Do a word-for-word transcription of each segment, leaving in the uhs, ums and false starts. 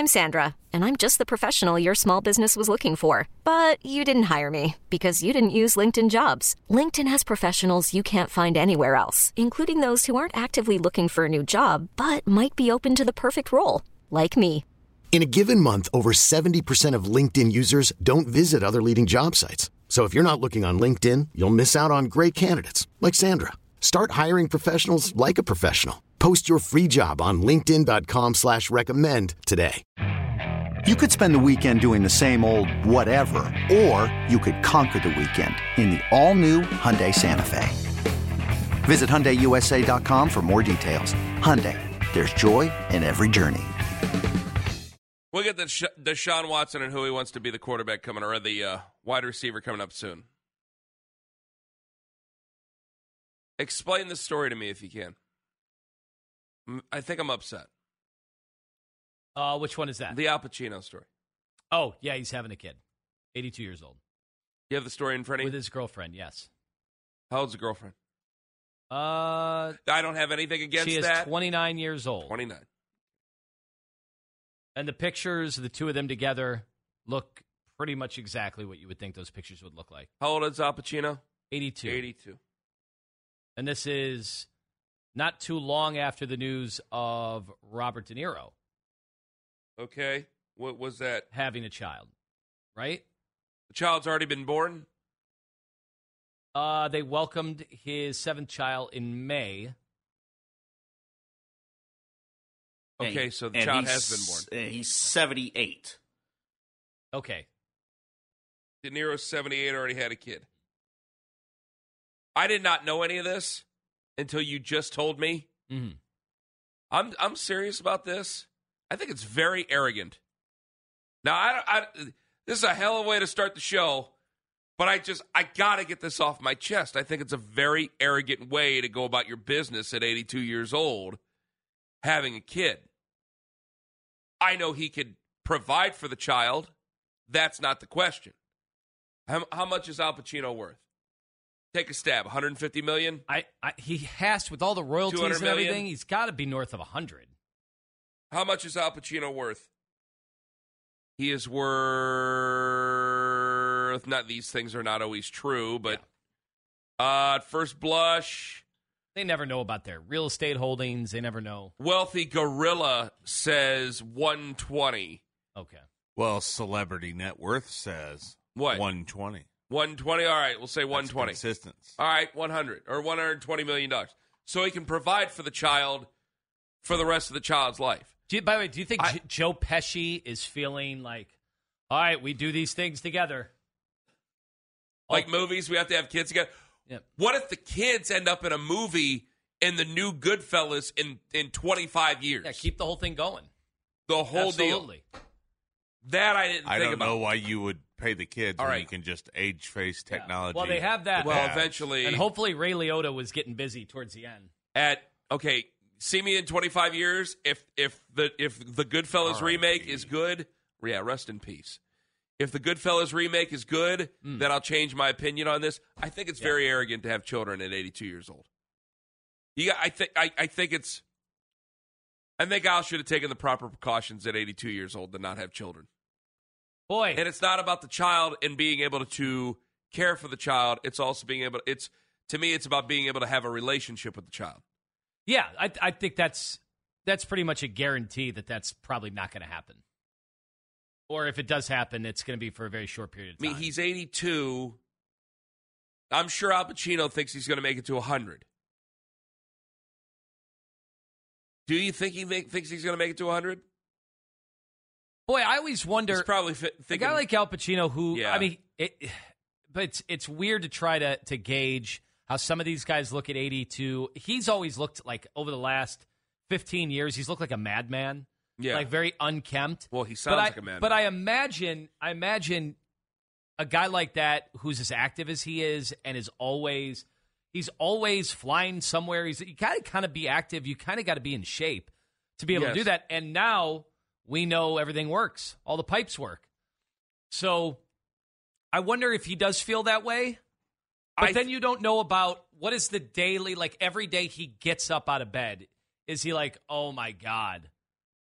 I'm Sandra, and I'm just the professional your small business was looking for. But you didn't hire me because you didn't use LinkedIn Jobs. LinkedIn has professionals you can't find anywhere else, including those who aren't actively looking for a new job, but might be open to the perfect role, like me. In a given month, over seventy percent of LinkedIn users don't visit other leading job sites. So if you're not looking on LinkedIn, you'll miss out on great candidates like Sandra. Start hiring professionals like a professional. Post your free job on linkedin dot com slash recommend today. You could spend the weekend doing the same old whatever, or you could conquer the weekend in the all-new Hyundai Santa Fe. Visit Hyundai U S A dot com for more details. Hyundai, there's joy in every journey. We'll get the Desha- Deshaun Watson and who he wants to be the quarterback coming, or the uh, wide receiver coming up soon. Explain the story to me if you can. I think I'm upset. Uh, which one is that? The Al Pacino story. Oh, yeah, he's having a kid. eighty-two years old. You have the story in front of you? With his girlfriend, yes. How old's the girlfriend? Uh, I don't have anything against she is that. twenty-nine years old. twenty-nine. And the pictures of the two of them together look pretty much exactly what you would think those pictures would look like. How old is Al Pacino? eighty-two. eighty-two. And this is not too long after the news of Robert De Niro. Okay. What was that? Having a child, right? The child's already been born? Uh, they welcomed his seventh child in May. Okay, so the child has been born. Uh, he's seventy-eight. Okay. De Niro's seventy-eight, already had a kid. I did not know any of this until you just told me. Mm-hmm. I'm I'm serious about this. I think it's very arrogant. Now, I, I this is a hell of a way to start the show, but I just I gotta get this off my chest. I think it's a very arrogant way to go about your business at eighty-two years old, having a kid. I know he could provide for the child. That's not the question. How, how much is Al Pacino worth? Take a stab. one hundred fifty million dollars? I, I he has, with all the royalties and million? everything, he's got to be north of one hundred. How much is Al Pacino worth? He is worth, not these things are not always true, but yeah. uh, at first blush. They never know about their real estate holdings. They never know. Wealthy Gorilla says one twenty. Okay. Well, Celebrity Net Worth says what? one twenty. one twenty, all right, we'll say one twenty. That's consistence. All right, one hundred or one hundred twenty million dollars. So he can provide for the child for the rest of the child's life. Do you, by the way, do you think I, J- Joe Pesci is feeling like, all right, we do these things together? Like oh. movies, we have to have kids together. Yeah. What if the kids end up in a movie in the new Goodfellas in, in twenty-five years? Yeah, keep the whole thing going. The whole Absolutely. deal. That I didn't I think don't about. know why you would pay the kids All when right. you can just age face technology. Yeah. Well, they have that. Well, Yeah. eventually. And hopefully Ray Liotta was getting busy towards the end. At okay, see me in twenty-five years. If if the if the Goodfellas R I P remake is good, yeah, rest in peace. If the Goodfellas remake is good, Mm. then I'll change my opinion on this. I think it's Yeah. very arrogant to have children at eighty-two years old. You got, I think I, I think it's. I think Al should have taken the proper precautions at eighty-two years old to not have children. Boy, And it's not about the child and being able to care for the child. It's also being able. It's to me, it's about being able to have a relationship with the child. yeah, I, I think that's that's pretty much a guarantee that that's probably not going to happen. Or if it does happen, it's going to be for a very short period of I time. mean, he's eighty-two. I'm sure Al Pacino thinks he's going to make it to one hundred. Do you think he make, thinks he's going to make it to one hundred? Boy, I always wonder. He's probably fi- a thinking. guy like Al Pacino, who Yeah. I mean, it, but it's it's weird to try to to gauge how some of these guys look at eighty-two. He's always looked like over the last fifteen years, he's looked like a madman. Yeah. Like very unkempt. Well, he sounds but like I, a madman. But I imagine, I imagine a guy like that who's as active as he is and is always, he's always flying somewhere. He's you got to kind of be active. You kind of got to be in shape to be able Yes. to do that. And now we know everything works. All the pipes work. So I wonder if he does feel that way. But I then you don't know about what is the daily, like every day he gets up out of bed. Is he like, oh my God,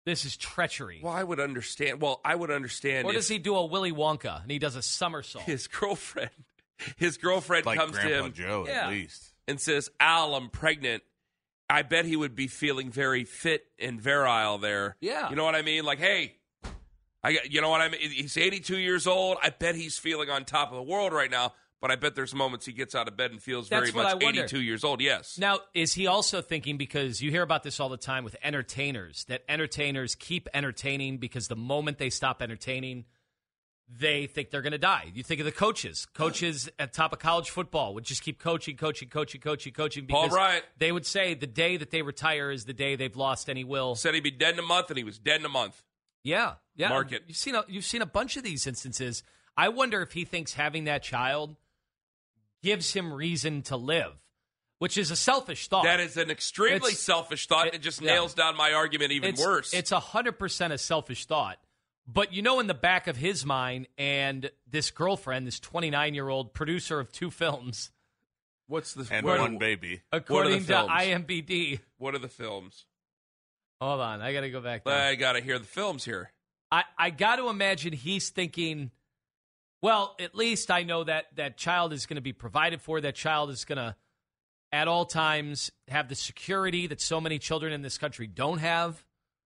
This is treachery. Well, I would understand. Well, I would understand. Or if does he do a Willy Wonka and he does a somersault? His girlfriend, his girlfriend Like comes Grandpa to him Joe, Yeah. at least. and says, "Al, I'm pregnant." I bet he would be feeling very fit and virile there. Yeah. You know what I mean? Like, hey, I got, you know what I mean? He's eighty-two years old. I bet he's feeling on top of the world right now. But I bet there's moments he gets out of bed and feels That's very what I much wonder. eighty-two years old. Yes. Now, is he also thinking, because you hear about this all the time with entertainers, that entertainers keep entertaining because the moment they stop entertaining, they think they're going to die. You think of the coaches. Coaches at top of college football would just keep coaching, coaching, coaching, coaching, coaching. Paul Because Bryant they would say the day that they retire is the day they've lost any will. Said he'd be dead in a month, and he was dead in a month. Yeah, yeah. Mark it. You've seen a, you've seen a bunch of these instances. I wonder if he thinks having that child gives him reason to live, which is a selfish thought. That is an extremely It's- selfish thought. It, it- just yeah. nails down my argument even it's, worse. It's one hundred percent a selfish thought. But you know, in the back of his mind, and this girlfriend, this twenty-nine-year-old producer of two films, What's the And what, one baby. according to films? I M D B. What are the films? Hold on, I got to go back there. I got to hear the films here. I, I got to imagine he's thinking, well, at least I know that that child is going to be provided for. That child is going to, at all times, have the security that so many children in this country don't have.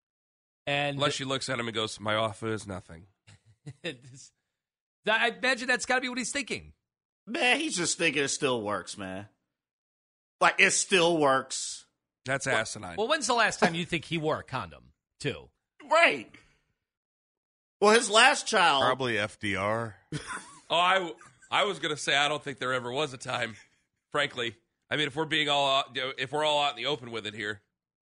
And Unless she looks at him and goes, "My offer is nothing." it's- I imagine that's got to be what he's thinking. Man, he's just thinking it still works, man. Like, it still works. That's asinine. Well, when's the last time you think he wore a condom, too? Right. Well, his last child. Probably F D R. oh, I, I was going to say I don't think there ever was a time, frankly. I mean, if we're being all out, if we're all out in the open with it here.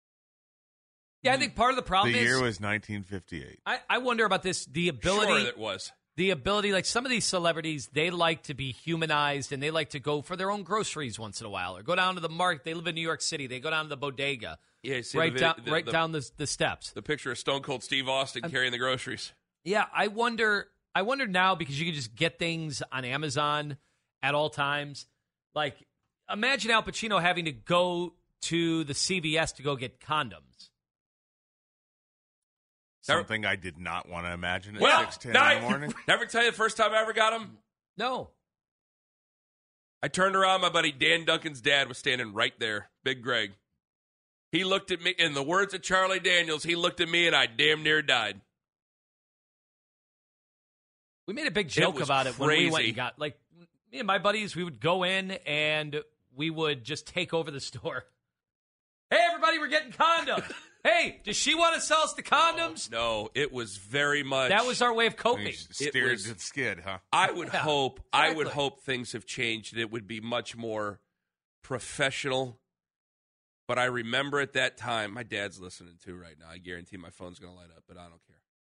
Yeah, I think part of the problem The is year was nineteen fifty-eight. I, I wonder about this, the ability. Sure, it was. The ability, like some of these celebrities, they like to be humanized and they like to go for their own groceries once in a while or go down to the market. They live in New York City. They go down to the bodega, Yeah, you see right the, down, the, right the, down the, the steps. the picture of Stone Cold Steve Austin carrying the groceries. Yeah, I wonder. I wonder now because you can just get things on Amazon at all times. Like, imagine Al Pacino having to go to the C V S to go get condoms. Something I did not want to imagine at Well, six ten now in I- the morning. Never tell you the first time I ever got him? No. I turned around, my buddy Dan Duncan's dad was standing right there, Big Greg. He looked at me, in the words of Charlie Daniels, he looked at me and I damn near died. We made a big joke was about it when we went crazy. and got, like, me and my buddies, we would go in and we would just take over the store. Hey, everybody, we're getting condoms. Hey, does she want to sell us the condoms? No, it was very much. That was our way of You coping. steered was- the skid, huh? I would Yeah, hope. I would exactly. hope things have changed and it would be much more professional. But I remember at that time, my dad's listening too right now. I guarantee my phone's going to light up, but I don't care.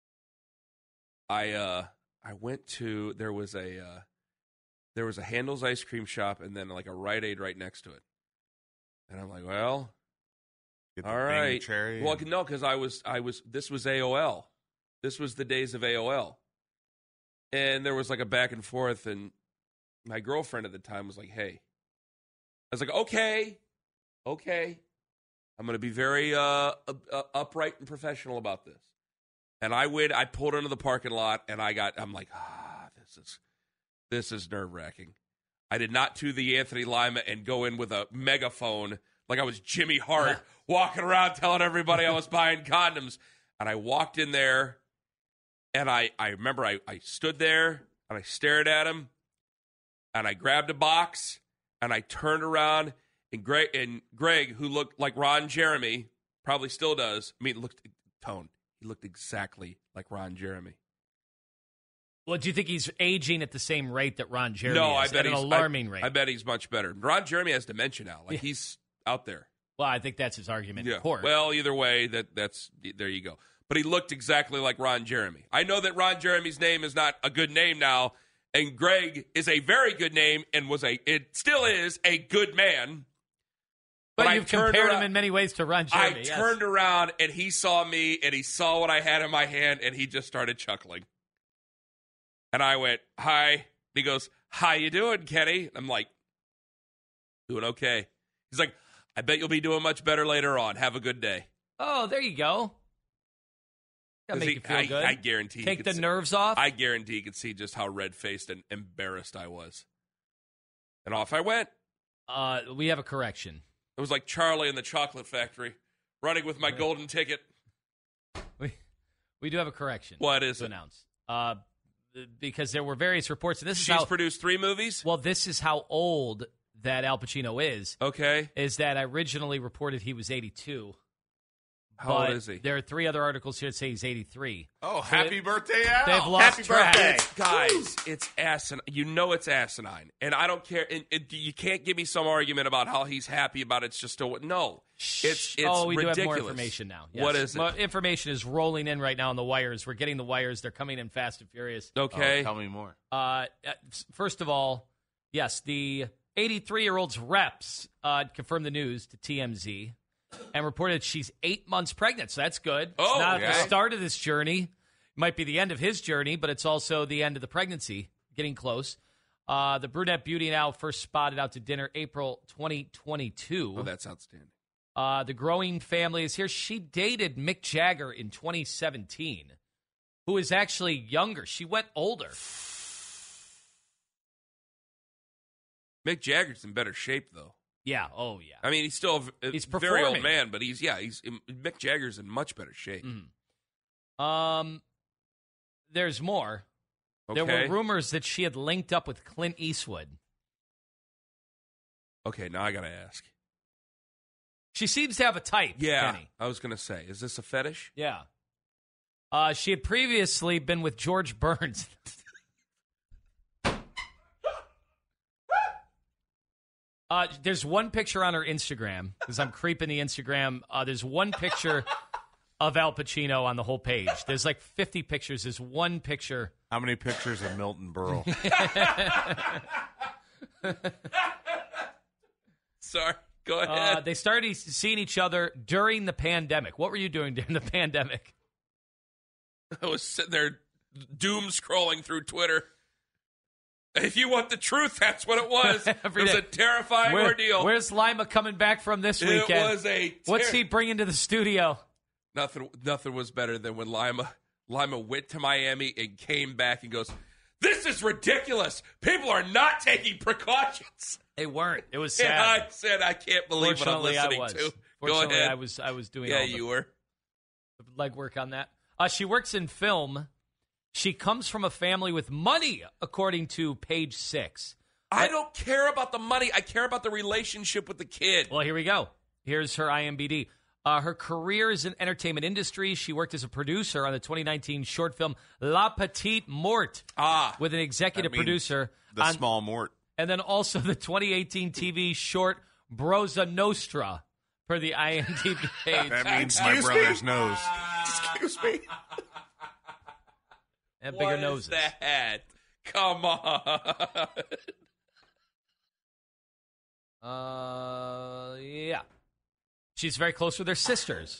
I uh, I went to there was a uh, there was a Handel's ice cream shop and then like a Rite Aid right next to it, and I'm like, well. Get the All Bing right. Cherry Well, and- no, because I was, I was. This was A O L. This was the days of A O L, and there was like a back and forth. And my girlfriend at the time was like, "Hey," I was like, "Okay, okay, I'm going to be very uh, uh, upright and professional about this." And I went. I pulled into the parking lot, and I got. I'm like, ah, this is, this is nerve wracking. I did not do the Anthony Lima and go in with a megaphone like I was Jimmy Hart walking around telling everybody I was buying condoms. And I walked in there, and I, I remember I, I stood there, and I stared at him, and I grabbed a box, and I turned around, and Greg, and Greg who looked like Ron Jeremy, probably still does. I mean, looked, Tone, he looked exactly like Ron Jeremy. Well, do you think he's aging at the same rate that Ron Jeremy no, is? I bet at he's an alarming I, rate. I bet he's much better. Ron Jeremy has dementia now. Like, Yeah. he's out there. Well, I think that's his argument Yeah. in court. Well, either way, that that's there you go. But he looked exactly like Ron Jeremy. I know that Ron Jeremy's name is not a good name now, and Greg is a very good name and was a it still is a good man. but I you've turned compared him around- in many ways to Ron I Jeremy. yes. turned around and he saw me and he saw what I had in my hand and he just started chuckling. And I went, "Hi." And he goes, "How you doing, Kenny?" I'm like, "Doing okay." He's like, "I bet you'll be doing much better later on. Have a good day." Oh, there you go. That'll Does make he- you feel I, good. I guarantee. he Take could the see- nerves off. I guarantee you could see just how red-faced and embarrassed I was. And off I went. Uh, we have a correction. It was like Charlie in the Chocolate Factory, running with my golden ticket. We we do have a correction. What is to it? announce? Uh, because there were various reports, and this She's is how produced three movies? well, this is how old that Al Pacino is. Okay. Is that I originally reported he was eighty-two. How but old is he? There are three other articles here that say he's eighty-three. Oh, So happy they- birthday, Al! They've lost Happy track. birthday. It's, guys, it's asinine. You know it's asinine. And I don't care. And, and you can't give me some argument about how he's happy about it. It's just a, no. It's, it's oh, we ridiculous. do have more information now. Yes. What is it? Mo- information is rolling in right now on the wires. We're getting the wires. They're coming in fast and furious. Okay. Oh, tell me more. Uh, uh, first of all, yes, the eighty-three-year-old's reps uh, confirmed the news to T M Z and reported she's eight months pregnant. So that's good. Oh, it's not okay. the start of this journey. It might be the end of his journey, but it's also the end of the pregnancy. Getting close. Uh, the brunette beauty now first spotted out to dinner April twenty twenty-two. Oh, that's outstanding. Uh, the growing family is here. She dated Mick Jagger in twenty seventeen, who is actually younger. She went older. Mick Jagger's in better shape, though. Yeah. Oh, yeah. I mean, he's still a, a He's very old performing. man, but he's, yeah, he's Mick Jagger's in much better shape. Mhm. Um, there's more. Okay. There were rumors that she had linked up with Clint Eastwood. Okay, now I got to ask. She seems to have a type, Yeah, Kenny. I was going to say, is this a fetish? Yeah. Uh, she had previously been with George Burns. uh, there's one picture on her Instagram, because I'm creeping the Instagram. Uh, there's one picture of Al Pacino on the whole page. There's like fifty pictures. There's one picture. How many pictures of Milton Berle? Sorry, go ahead. Uh, they started seeing each other during the pandemic. What were you doing during the pandemic? I was sitting there doom scrolling through Twitter. If you want the truth, that's what it was. It Every was day. a terrifying Where- ordeal. Where's Lima coming back from this it weekend? was a ter- What's he bringing to the studio? Nothing. Nothing was better than when Lima Lima went to Miami and came back and goes, "This is ridiculous. People are not taking precautions." They weren't. It was And sad. I said, "I can't believe what I'm Fortunately, listening I was. to." Go Fortunately, ahead. I was. I was doing yeah, all the, you were. the legwork on that. Uh, she works in film. She comes from a family with money, according to Page Six. I don't care about the money. I care about the relationship with the kid. Well, here we go. Here's her I M D B. Uh, her career is in entertainment industry. She worked as a producer on the twenty nineteen short film La Petite Morte Ah, with an executive That means producer. The on- small mort. And then also the twenty eighteen T V short Brosa Nostra, per the I M D B page. That means my Excuse me? brother's nose. Excuse me. And what bigger is noses. that? Come on. Uh, yeah. She's very close with her sisters,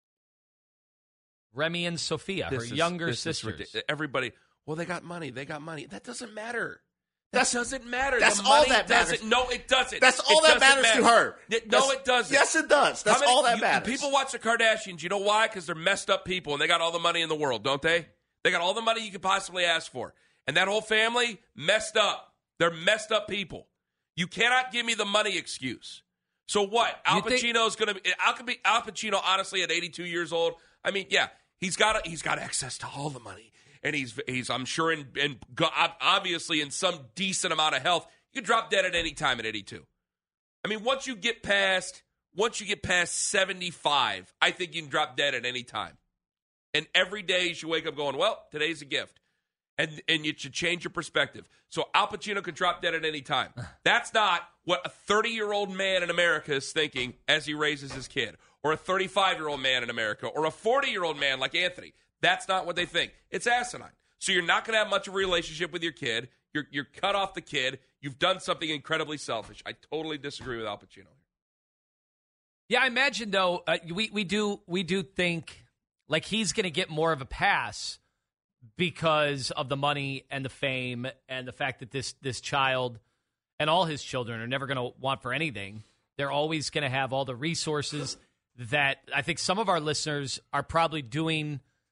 Remy and Sophia, This her is- younger this is sisters. ridic- Everybody, well, they got money. They got money. That doesn't matter. That That's- doesn't matter. that's the all money that matters. doesn't- No, it doesn't. That's all It that doesn't matters to matter. her. It- no, That's- it doesn't. Yes, it does. That's How many- all that you- matters. People watch the Kardashians. You know why? Because they're messed up people, and they got all the money in the world, don't they? They got all the money you could possibly ask for. And that whole family, messed up. They're messed up people. You cannot give me the money excuse. So what? Al You think- Pacino's going to be Al, Capi- Al Pacino, honestly, at eighty-two years old, I mean, yeah, he's got he's got access to all the money. And he's, he's I'm sure, in, in, obviously in some decent amount of health. You can drop dead at any time at eighty-two. I mean, once you get past, once you get past seventy-five, I think you can drop dead at any time. And every day you should wake up going, well, today's a gift. And and you should change your perspective. So Al Pacino can drop dead at any time. That's not what a thirty-year-old man in America is thinking as he raises his kid, or a thirty-five-year-old man in America, or a forty-year-old man like Anthony. That's not what they think. It's asinine. So you're not going to have much of a relationship with your kid. You're you're cut off the kid. You've done something incredibly selfish. I totally disagree with Al Pacino. Yeah, I imagine though uh, we we do we do think like he's going to get more of a pass because of the money and the fame and the fact that this this child and all his children are never going to want for anything. They're always going to have all the resources that I think some of our listeners are probably doing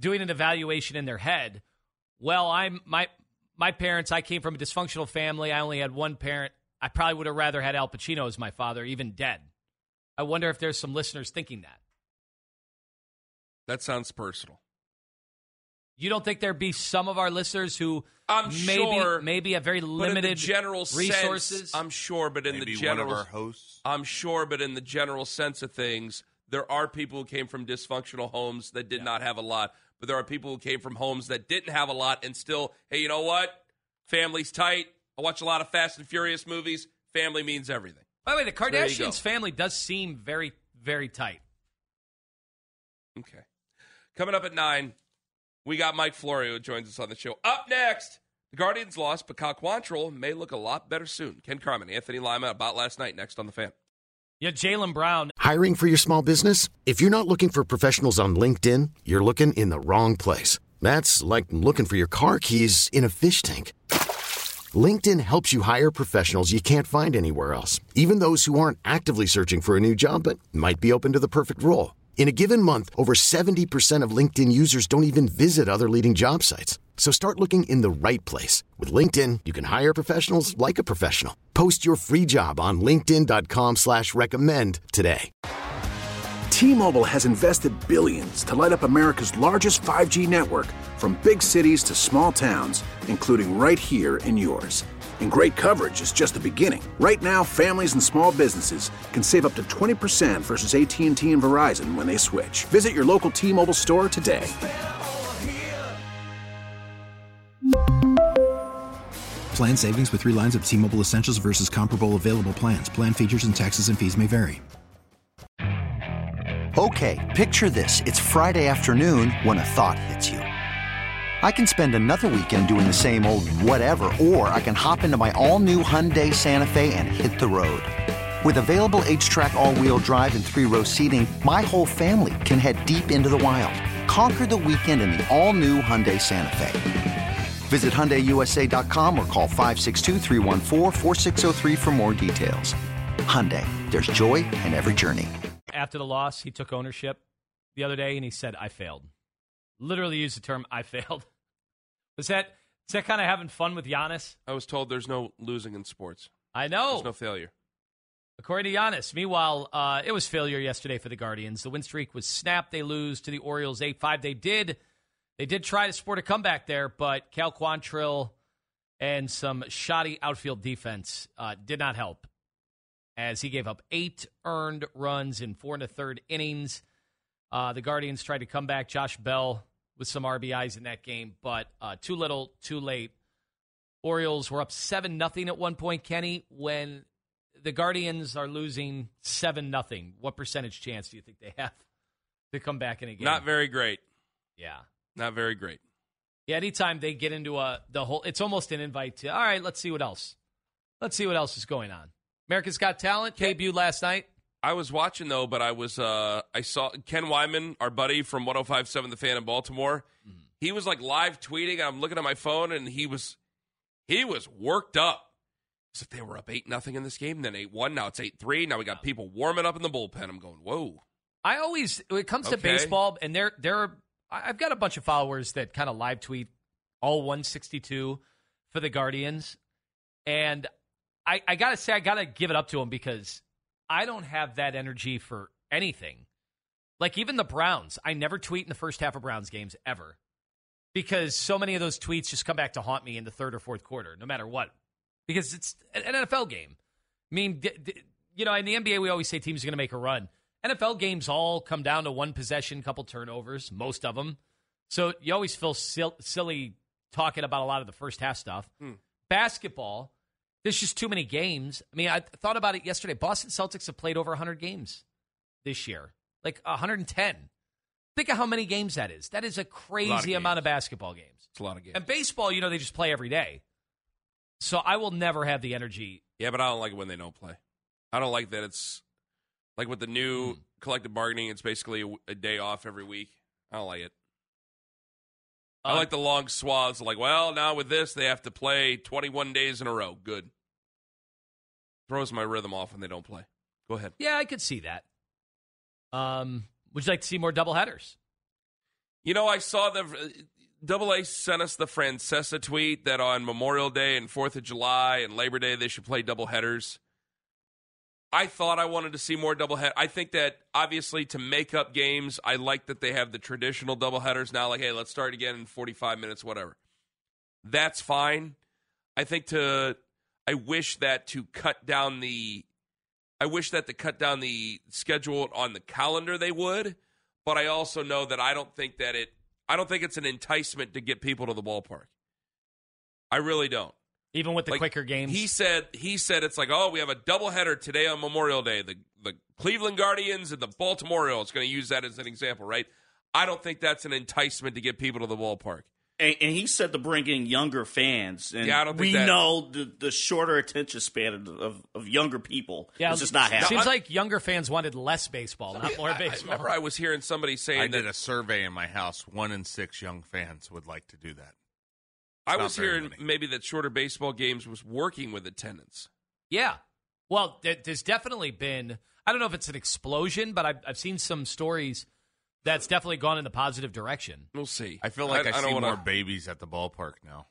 doing an evaluation in their head. Well, I'm my my parents, I came from a dysfunctional family. I only had one parent. I probably would have rather had Al Pacino as my father, even dead. I wonder if there's some listeners thinking that. That sounds personal. You don't think there'd be some of our listeners who I'm maybe, sure, maybe have very limited but in the general resources? Sense, I'm sure, but in Maybe the general, one of our hosts. I'm sure, but in the general sense of things, there are people who came from dysfunctional homes that did Yeah. not have a lot, but there are people who came from homes that didn't have a lot and still, hey, you know what? Family's tight. I watch a lot of Fast and Furious movies. Family means everything. By the way, the So there you go. Kardashians family does seem very, very tight. Okay. Coming up at nine, we got Mike Florio who joins us on the show. Up next, the Guardians lost, but Cal Quantrill may look a lot better soon. Ken Carman, Anthony Lima, about last night, next on The Fan. Yeah, Jaylen Brown. Hiring for your small business? If you're not looking for professionals on LinkedIn, you're looking in the wrong place. That's like looking for your car keys in a fish tank. LinkedIn helps you hire professionals you can't find anywhere else, even those who aren't actively searching for a new job but might be open to the perfect role. In a given month, over seventy percent of LinkedIn users don't even visit other leading job sites. So start looking in the right place. With LinkedIn, you can hire professionals like a professional. Post your free job on linkedin dot com slash recommend today. T-Mobile has invested billions to light up America's largest five G network, from big cities to small towns, including right here in yours. And great coverage is just the beginning. Right now, families and small businesses can save up to twenty percent versus A T and T and Verizon when they switch. Visit your local T-Mobile store today. Plan savings with three lines of T-Mobile Essentials versus comparable available plans. Plan features and taxes and fees may vary. Okay, picture this. It's Friday afternoon when a thought hits you. I can spend another weekend doing the same old whatever, or I can hop into my all-new Hyundai Santa Fe and hit the road. With available H-Track all-wheel drive and three-row seating, my whole family can head deep into the wild. Conquer the weekend in the all-new Hyundai Santa Fe. Visit Hyundai U S A dot com or call five six two, three one four, four six zero three for more details. Hyundai, there's joy in every journey. After the loss, he took ownership the other day, and he said, I failed. Literally used the term, I failed. Was that, is that kind of having fun with Giannis? I was told there's no losing in sports. I know. There's no failure. According to Giannis. Meanwhile, uh, it was failure yesterday for the Guardians. The win streak was snapped. They lose to the Orioles eight five. They did, they did try to sport a comeback there, but Cal Quantrill and some shoddy outfield defense uh, did not help, as he gave up eight earned runs in four and a third innings. Uh, the Guardians tried to come back. Josh Bell with some R B Is in that game, but uh, too little, too late. Orioles were up seven nothing at one point, Kenny. When the Guardians are losing seven nothing, what percentage chance do you think they have to come back in a game? Not very great. Yeah. Not very great. Yeah, anytime they get into a the whole, it's almost an invite to, all right, let's see what else. Let's see what else is going on. America's Got Talent debuted last night. I was watching, though, but I was uh, I saw Ken Wyman, our buddy from one oh five point seven The Fan in Baltimore. Mm-hmm. He was, like, live tweeting, and I'm looking at my phone, and he was he was worked up. As if they were up eight nothing in this game, then eight one. Now it's eight three. Now we got people warming up in the bullpen. I'm going, whoa. I always, when it comes to Okay. baseball, and there, there are, I've got a bunch of followers that kind of live tweet all one sixty-two for the Guardians, and I, I got to say, I got to give it up to them, because I don't have that energy for anything. Like, even the Browns, I never tweet in the first half of Browns games ever, because so many of those tweets just come back to haunt me in the third or fourth quarter, no matter what, because it's an N F L game. I mean, d- d- you know, in the N B A, we always say teams are going to make a run. N F L games all come down to one possession, couple turnovers, most of them. So you always feel sil- silly talking about a lot of the first half stuff. Hmm. Basketball, there's just too many games. I mean, I thought about it yesterday. Boston Celtics have played over one hundred games this year, like one hundred ten. Think of how many games that is. That is a crazy a amount of basketball games. It's a lot of games. And baseball, you know, they just play every day. So I will never have the energy. Yeah, but I don't like it when they don't play. I don't like that it's, like with the new mm. collective bargaining, it's basically a, a day off every week. I don't like it. Uh, I like the long swaths. Like, well, now with this, they have to play twenty-one days in a row. Good. Throws my rhythm off when they don't play. Go ahead. Yeah, I could see that. Um, would you like to see more doubleheaders? You know, I saw the Double A sent us the Francesa tweet that on Memorial Day and fourth of July and Labor Day they should play double headers. I thought I wanted to see more doublehead. I think that, obviously, to make up games, I like that they have the traditional doubleheaders now, like, hey, let's start again in forty-five minutes, whatever. That's fine. I think to – I wish that to cut down the – I wish that to cut down the schedule on the calendar they would, but I also know that I don't think that it – I don't think it's an enticement to get people to the ballpark. I really don't. Even with the like, quicker games? He said he said it's like, oh, we have a doubleheader today on Memorial Day. The the Cleveland Guardians and the Baltimore Orioles. Going to use that as an example, right? I don't think that's an enticement to get people to the ballpark. And, and he said to bring in younger fans. And yeah, I don't think we that, know the, the shorter attention span of, of, of younger people. Yeah, it's just not happening. Seems like younger fans wanted less baseball, not more baseball. I remember I was hearing somebody saying I that did a survey in my house. One in six young fans would like to do that. I was hearing maybe that shorter baseball games was working with attendance. Yeah. Well, there, there's definitely been, I don't know if it's an explosion, but I've, I've seen some stories that's definitely gone in the positive direction. We'll see. I feel like I, I, I see wanna... more babies at the ballpark now.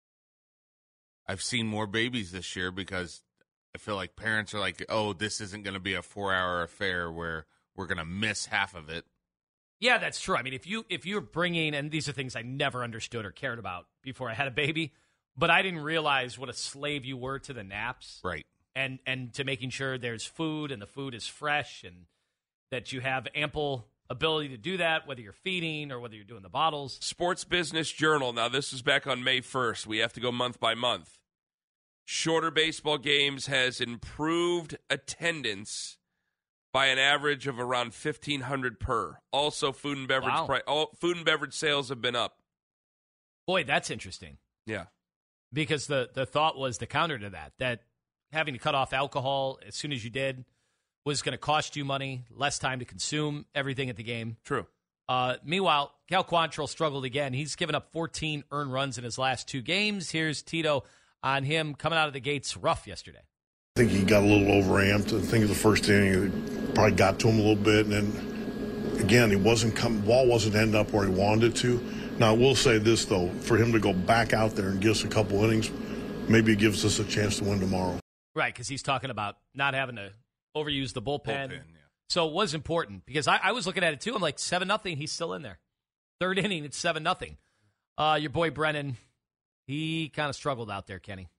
I've seen more babies this year because I feel like parents are like, oh, this isn't going to be a four-hour affair where we're going to miss half of it. Yeah, that's true. I mean, if you if you're bringing, and these are things I never understood or cared about before I had a baby, but I didn't realize what a slave you were to the naps, right? And and to making sure there's food and the food is fresh and that you have ample ability to do that, whether you're feeding or whether you're doing the bottles. Sports Business Journal. Now, this is back on May first. We have to go month by month. Shorter baseball games has improved attendance by an average of around fifteen hundred per. Also, food and beverage wow. pri- all, food and beverage sales have been up. Boy, that's interesting. Yeah. Because the, the thought was the counter to that, that having to cut off alcohol as soon as you did was going to cost you money, less time to consume everything at the game. True. Uh, meanwhile, Cal Quantrill struggled again. He's given up fourteen earned runs in his last two games. Here's Tito on him coming out of the gates rough yesterday. I think he got a little overamped. I think the first inning probably got to him a little bit, and then again, he wasn't come. Ball wasn't ending up where he wanted it to. Now, I will say this though: for him to go back out there and give us a couple innings, maybe it gives us a chance to win tomorrow. Right, because he's talking about not having to overuse the bullpen. bullpen yeah. So it was important because I, I was looking at it too. I'm like seven nothing. He's still in there. Third inning, it's seven nothing. Uh, your boy Brennan, he kind of struggled out there, Kenny.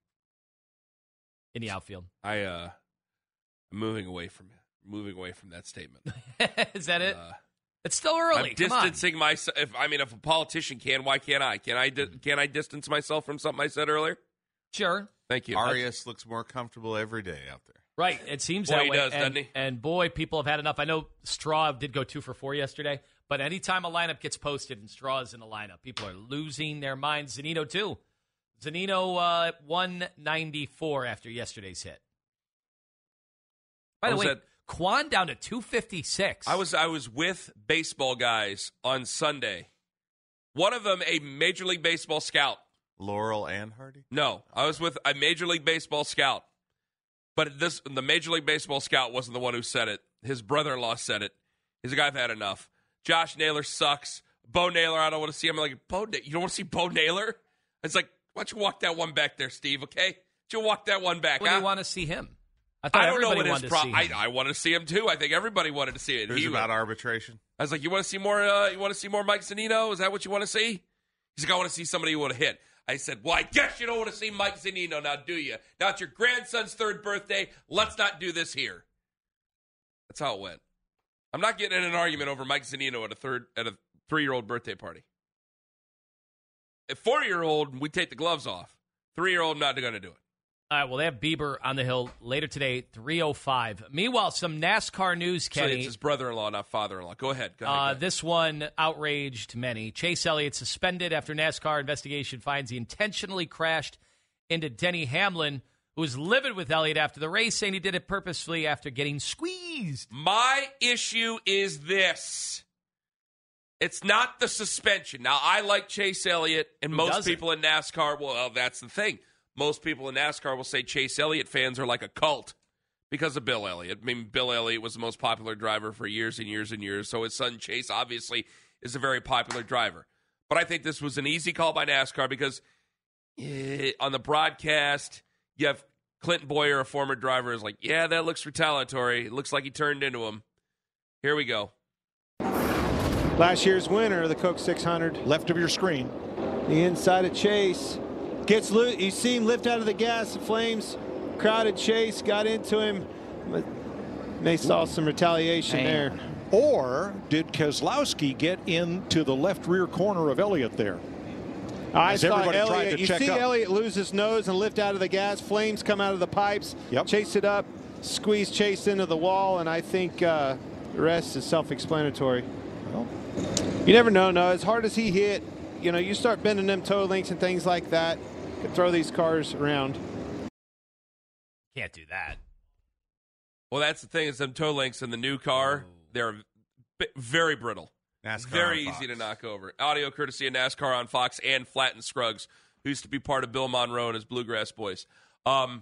In the outfield. I, uh, I'm moving away from moving away from that statement. Is that it? Uh, it's still early. I'm distancing myself. If I mean, if a politician can, why can't I? Can I? Di- can I distance myself from something I said earlier? Sure. Thank you. Arias looks more comfortable every day out there. Right. It seems boy, that he way. does, and, doesn't he? And boy, people have had enough. I know Straw did go two for four yesterday, but anytime a lineup gets posted and Straw is in a lineup, people are losing their minds. Zunino too. Zunino uh, at one ninety-four after yesterday's hit. By the way, at, Quan down to two fifty-six. I was I was with baseball guys on Sunday. One of them, a Major League Baseball scout. Laurel and Hardy? No, I was with a Major League Baseball scout. But this the Major League Baseball scout wasn't the one who said it. His brother-in-law said it. He's like, I've had enough. Josh Naylor sucks. Bo Naylor, I don't want to see him. I'm like, Bo, you don't want to see Bo Naylor? It's like, why don't you walk that one back there, Steve, okay? Why don't you walk that one back? When huh? do you want to see him? I thought I don't know everybody what his wanted pro- to see him. I, I wanted to see him too. I think everybody wanted to see it. It was he, about arbitration. I was like, you want to see more? Uh, you want to see more Mike Zunino? Is that what you want to see? He's like, I want to see somebody who would have hit. I said, well, I guess you don't want to see Mike Zunino now, do you? Now it's your grandson's third birthday. Let's not do this here. That's how it went. I'm not getting in an argument over Mike Zunino at a third at a three-year-old birthday party. A four-year-old, we take the gloves off. Three-year-old, I'm not going to do it. All right, well, they have Bieber on the hill later today, three oh five. Meanwhile, some NASCAR news, Kenny. So it's his brother-in-law, not father-in-law. Go ahead. Go ahead, uh, go ahead. This one outraged many. Chase Elliott suspended after NASCAR investigation finds he intentionally crashed into Denny Hamlin, who was livid with Elliott after the race, saying he did it purposefully after getting squeezed. My issue is this. It's not the suspension. Now, I like Chase Elliott, and Who most doesn't? people in NASCAR, well, that's the thing. Most people in NASCAR will say Chase Elliott fans are like a cult because of Bill Elliott. I mean, Bill Elliott was the most popular driver for years and years and years, so his son Chase obviously is a very popular driver. But I think this was an easy call by NASCAR because eh, on the broadcast, you have Clinton Boyer, a former driver, is like, yeah, that looks retaliatory. It looks like he turned into him. Here we go. Last year's winner of the Coke six hundred. Left of your screen. The inside of Chase. Gets loose. You see him lift out of the gas. The flames crowded Chase. Got into him. But they saw some retaliation Man. there. Or did Keselowski get into the left rear corner of Elliott there? I As saw everybody tried Elliott. to You check see up. Elliott lose his nose and lift out of the gas. Flames come out of the pipes. Yep. Chase it up. Squeeze Chase into the wall. And I think uh, the rest is self-explanatory. Well, you never know. No, as hard as he hit, you know, you start bending them toe links and things like that. Could throw these cars around. Can't do that. Well, that's the thing is them toe links in the new car, they're b- very brittle. NASCAR very on easy Fox. to knock over. Audio courtesy of NASCAR on Fox and Flatten Scruggs, who used to be part of Bill Monroe and his Bluegrass Boys. Um,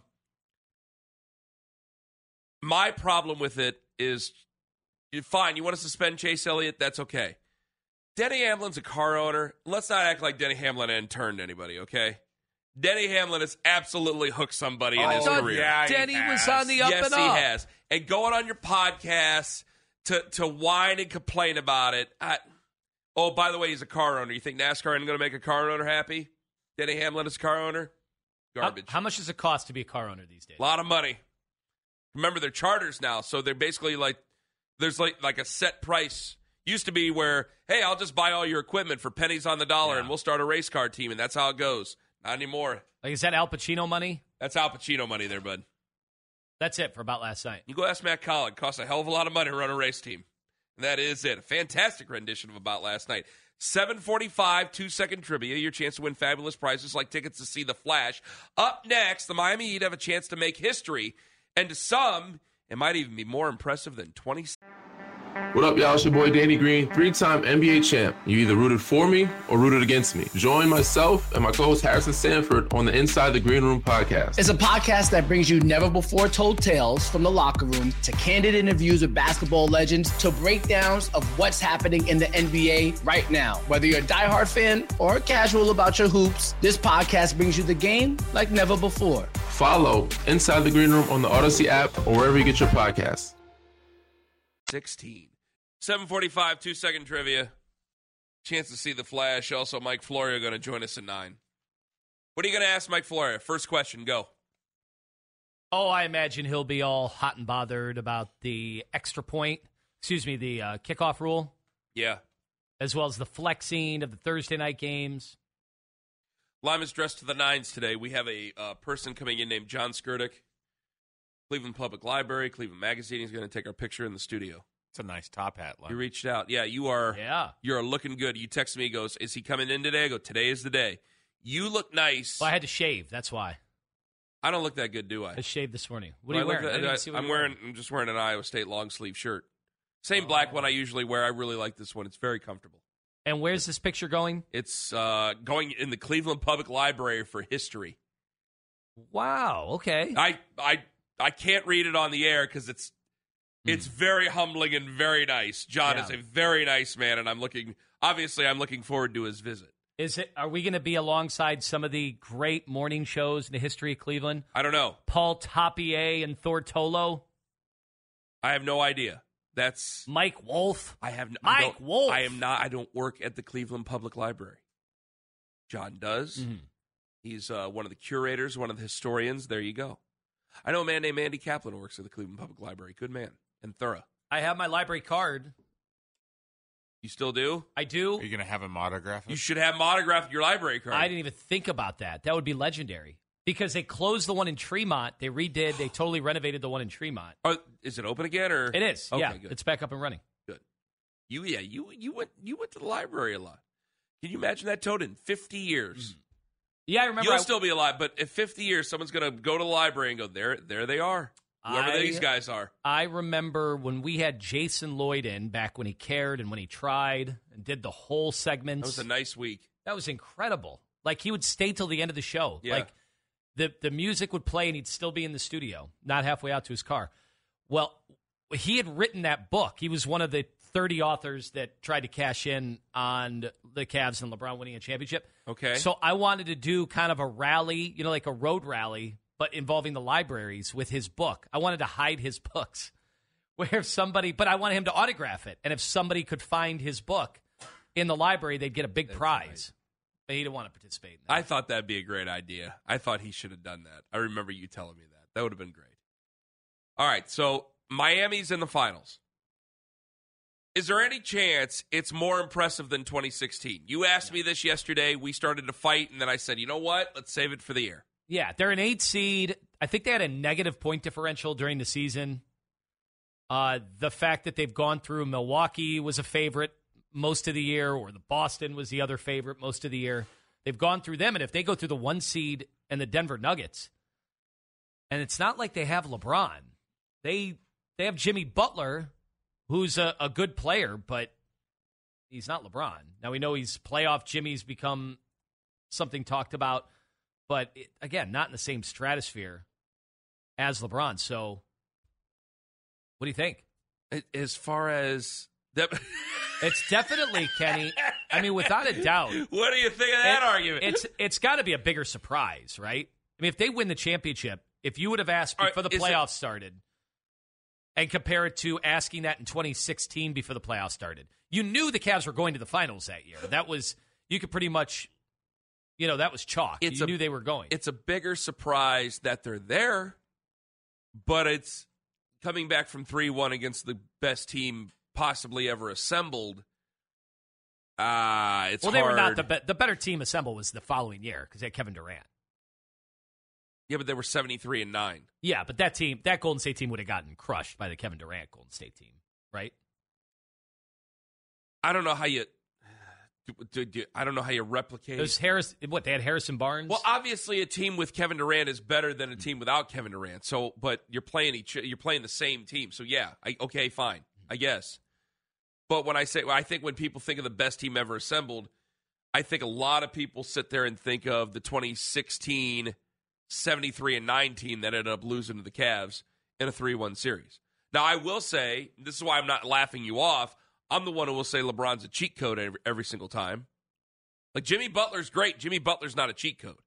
my problem with it is, fine, you want to suspend Chase Elliott, that's okay. Denny Hamlin's a car owner. Let's not act like Denny Hamlin hadn't turned anybody, okay? Denny Hamlin has absolutely hooked somebody in I his thought career. yeah, he Denny was has. on the up yes, and he up. has. And going on your podcast to to whine and complain about it. I, oh, by the way, he's a car owner. You think NASCAR isn't going to make a car owner happy? Denny Hamlin is a car owner? Garbage. How, how much does it cost to be a car owner these days? A lot of money. Remember, they're charters now, so they're basically like, there's like, like a set price. Used to be where, hey, I'll just buy all your equipment for pennies on the dollar Yeah. and we'll start a race car team, and that's how it goes. Not anymore. Like, is that Al Pacino money? That's Al Pacino money there, bud. That's it for about last night. You go ask Matt Collin. It costs a hell of a lot of money to run a race team. And that is it. A fantastic rendition of About Last Night. seven forty-five, two-second trivia. Your chance to win fabulous prizes like tickets to see The Flash. Up next, the Miami Heat have a chance to make history. And to some, it might even be more impressive than twenty. What up, y'all? It's your boy Danny Green, three-time N B A champ. You either rooted for me or rooted against me. Join myself and my co-host Harrison Sanford on the Inside the Green Room podcast. It's a podcast that brings you never-before-told tales from the locker room to candid interviews with basketball legends to breakdowns of what's happening in the N B A right now. Whether you're a diehard fan or casual about your hoops, this podcast brings you the game like never before. Follow Inside the Green Room on the Odyssey app or wherever you get your podcasts. sixteen. seven forty-five, two-second trivia. Chance to see The Flash. Also, Mike Florio going to join us at nine. What are you going to ask Mike Florio? First question, go. Oh, I imagine he'll be all hot and bothered about the extra point, excuse me, the uh, kickoff rule, Yeah. as well as the flexing of the Thursday night games. Lyman's dressed to the nines today. We have a uh, person coming in named John Skirdick, Cleveland Public Library, Cleveland Magazine. He's going to take our picture in the studio. It's a nice top hat. You reached out. Yeah, you are. Yeah. You're looking good. You text me, he goes, is he coming in today? I go, today is the day. You look nice. Well, I had to shave. That's why. I don't look that good, do I? I shaved this morning. What Well, are you I look wearing? I that- didn't I- see what I'm you were wearing. I'm just wearing an Iowa State long sleeve shirt. Same black one I usually wear. I really like this one. It's very comfortable. And where's this picture going? It's uh, going in the Cleveland Public Library for history. Wow. Okay. I I I can't read it on the air because it's it's very humbling and very nice. John Yeah. is a very nice man, and I'm looking. Obviously, I'm looking forward to his visit. Is it? Are we going to be alongside some of the great morning shows in the history of Cleveland? I don't know. Paul Tapier and Thor Tolo, I have no idea. That's Mike Wolf. I have. n- I Mike don't- Wolf. I am not. I don't work at the Cleveland Public Library. John does. Mhm. He's uh, one of the curators, one of the historians. There you go. I know a man named Andy Kaplan who works at the Cleveland Public Library. Good man and thorough. I have my library card. You still do? I do. Are you going to have him autograph it? You should have him autograph your library card. I didn't even think about that. That would be legendary because they closed the one in Tremont. They redid. They totally renovated the one in Tremont. Oh, is it open again or It is. Okay, yeah, good. it's back up and running. Good. You yeah, you you went you went to the library a lot. Can you imagine that, Toad, in fifty years? Yeah, I remember. You'll I, still be alive, but in fifty years, someone's going to go to the library and go, there, there they are. Whoever I- these guys are. I remember when we had Jason Lloyd in back when he cared and when he tried and did the whole segments. That was a nice week. That was incredible. Like he would stay till the end of the show. Yeah. Like the the music would play and he'd still be in the studio, not halfway out to his car. Well, he had written that book. He was one of the thirty authors that tried to cash in on the Cavs and LeBron winning a championship. Okay. So I wanted to do kind of a rally, you know, like a road rally, but involving the libraries with his book. I wanted to hide his books. Where if somebody, but I wanted him to autograph it. And if somebody could find his book in the library, they'd get a big That's prize. Right. But he didn't want to participate in that. I thought that'd be a great idea. I thought he should have done that. I remember you telling me that. That would have been great. All right, so Miami's in the finals. Is there any chance it's more impressive than twenty sixteen? You asked me this yesterday. We started to fight, and then I said, you know what? Let's save it for the air. Yeah, they're an eight seed. I think they had a negative point differential during the season. Uh, the fact that they've gone through Milwaukee was a favorite most of the year, or the Boston was the other favorite most of the year. They've gone through them, and if they go through the one seed and the Denver Nuggets, and it's not like they have LeBron. They they have Jimmy Butler, who's a, a good player, but he's not LeBron. Now, we know he's playoff Jimmy's become something talked about, but, it, again, not in the same stratosphere as LeBron. So, what do you think? As far as... That... It's definitely, Kenny, I mean, without a doubt. What do you think of that it, argument? It's It's got to be a bigger surprise, right? I mean, if they win the championship, if you would have asked before right, the playoffs it... started, and compare it to asking that in twenty sixteen before the playoffs started. You knew the Cavs were going to the finals that year. That was, you could pretty much, you know, that was chalk. It's you a, knew they were going. It's a bigger surprise that they're there, but it's coming back from three one against the best team possibly ever assembled. Uh, it's well, they hard. were not the be- the better team assembled was the following year because they had Kevin Durant. Yeah, but they were seventy-three and nine. Yeah, but that team, that Golden State team would have gotten crushed by the Kevin Durant Golden State team, right? I don't know how you. Do, do, I don't know how you replicate. There's Harris. What they had Harrison Barnes. Well, obviously, a team with Kevin Durant is better than a team without Kevin Durant. So, but you're playing each. You're playing the same team. So, yeah, I, okay, fine, I guess. But when I say, well, I think when people think of the best team ever assembled, I think a lot of people sit there and think of the twenty sixteen seventy-three and nine team that ended up losing to the Cavs in a three one series. Now, I will say, this is why I'm not laughing you off, I'm the one who will say LeBron's a cheat code every, every single time. Like, Jimmy Butler's great. Jimmy Butler's not a cheat code.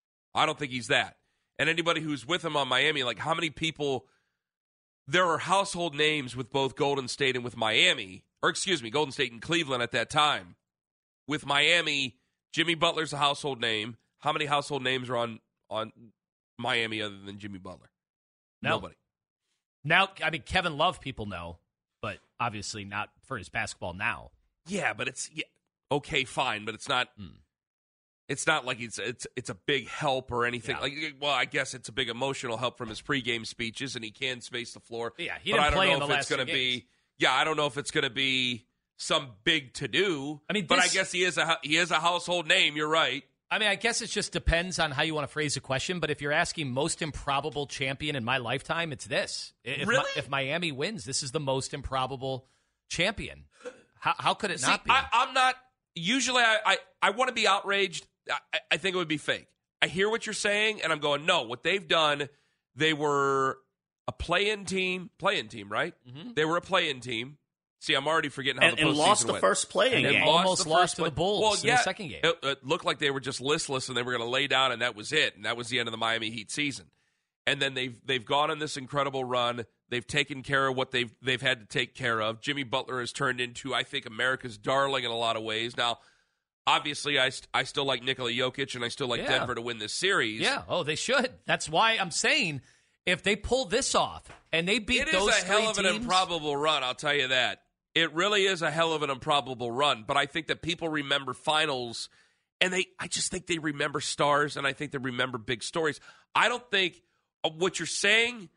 I don't think he's that. And anybody who's with him on Miami, like, how many people, there are household names with both Golden State and with Miami, or excuse me, Golden State and Cleveland at that time. With Miami, Jimmy Butler's a household name. How many household names are on on Miami other than Jimmy Butler? No. Nobody. Now, I mean, Kevin Love people know, but obviously not for his basketball now. Yeah, but it's yeah, okay, fine, but it's not. Mm. It's not like it's it's it's a big help or anything. Yeah. Like, well, I guess it's a big emotional help from his pregame speeches, and he can space the floor. Yeah, he but didn't I don't play know in the if last it's going to games. be. Yeah, I don't know if it's going to be some big to do. I mean, but this, I guess he is a he is a household name. You're right. I mean, I guess it just depends on how you want to phrase the question. But if you're asking most improbable champion in my lifetime, it's this. If, really? Mi- if Miami wins, this is the most improbable champion. How, how could it See, not be? I, I'm not. Usually, I I, I want to be outraged. I, I think it would be fake. I hear what you're saying, and I'm going, no. What they've done, they were a play-in team. Play-in team, right? Mm-hmm. They were a play-in team. See, I'm already forgetting how and, the postseason and lost the went. first play-in and game. Almost the lost to play- the Bulls well, in yeah, the second game. It, it looked like they were just listless, and they were going to lay down, and that was it. And that was the end of the Miami Heat season. And then they've they've gone on this incredible run. They've taken care of what they've they've had to take care of. Jimmy Butler has turned into, I think, America's darling in a lot of ways. Now, obviously, I, I still like Nikola Jokic, and I still like Yeah. Denver to win this series. Yeah, oh, they should. That's why I'm saying if they pull this off and they beat It those is a hell three of an teams- improbable run, I'll tell you that. It really is a hell of an improbable run, but I think that people remember finals, and they I just think they remember stars, and I think they remember big stories. I don't think uh, what you're saying,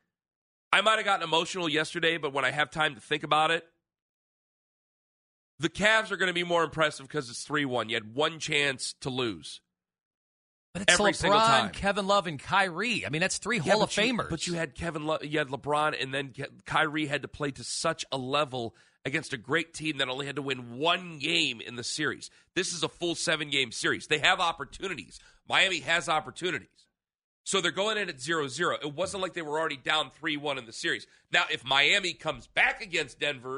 I might have gotten emotional yesterday, but when I have time to think about it, the Cavs are going to be more impressive because it's three one. You had one chance to lose. But it's every single LeBron, time. Kevin Love, and Kyrie. I mean, that's three Yeah, Hall of but you- Famers. But you had Kevin, Lo- you had LeBron, and then Ke- Kyrie had to play to such a level against a great team that only had to win one game in the series. This is a full seven-game series. They have opportunities. Miami has opportunities. So they're going in at zero zero. It wasn't like they were already down three one in the series. Now, if Miami comes back against Denver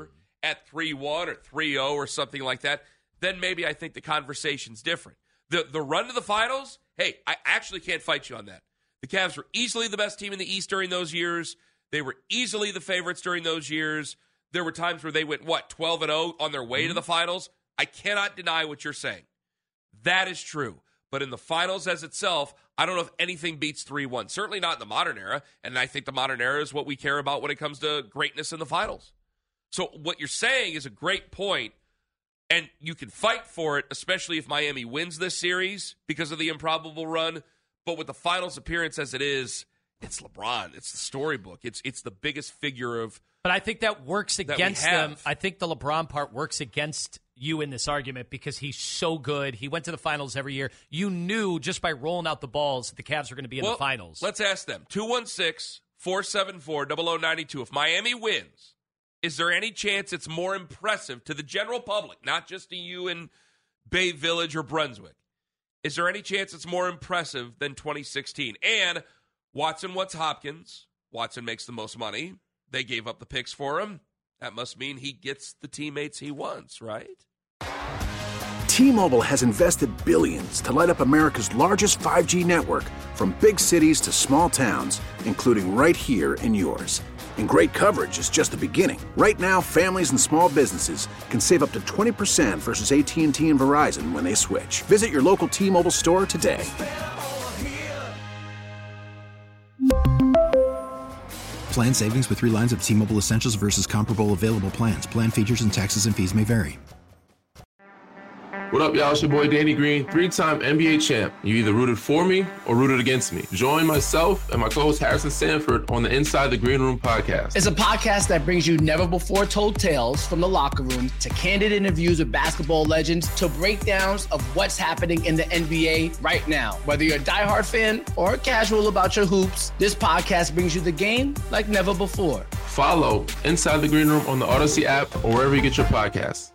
at three one or three oh or something like that, then maybe I think the conversation's different. The the run to the finals, hey, I actually can't fight you on that. The Cavs were easily the best team in the East during those years. They were easily the favorites during those years. There were times where they went, what, twelve and oh on their way mm-hmm. to the finals? I cannot deny what you're saying. That is true. But in the finals as itself, I don't know if anything beats three one. Certainly not in the modern era. And I think the modern era is what we care about when it comes to greatness in the finals. So what you're saying is a great point, and you can fight for it, especially if Miami wins this series because of the improbable run. But with the finals appearance as it is, it's LeBron. It's the storybook. It's it's the biggest figure of. But I think that works that against them. I think the LeBron part works against you in this argument because he's so good. He went to the finals every year. You knew just by rolling out the balls that the Cavs were going to be in well, the finals. Let's ask them. two one six, four seven four, zero zero nine two. If Miami wins, is there any chance it's more impressive to the general public, not just to you in Bay Village or Brunswick? Is there any chance it's more impressive than twenty sixteen? And Watson wants Hopkins. Watson makes the most money. They gave up the picks for him. That must mean he gets the teammates he wants, right? T-Mobile has invested billions to light up America's largest five G network, from big cities to small towns, including right here in yours. And great coverage is just the beginning. Right now, families and small businesses can save up to twenty percent versus A T and T and Verizon when they switch. Visit your local T-Mobile store today. Plan savings with three lines of T-Mobile Essentials versus comparable available plans. Plan features and taxes and fees may vary. What up, y'all? It's your boy Danny Green, three-time N B A champ. You either rooted for me or rooted against me. Join myself and my co-host Harrison Sanford on the Inside the Green Room podcast. It's a podcast that brings you never-before-told tales from the locker room to candid interviews with basketball legends to breakdowns of what's happening in the N B A right now. Whether you're a diehard fan or casual about your hoops, this podcast brings you the game like never before. Follow Inside the Green Room on the Odyssey app or wherever you get your podcasts.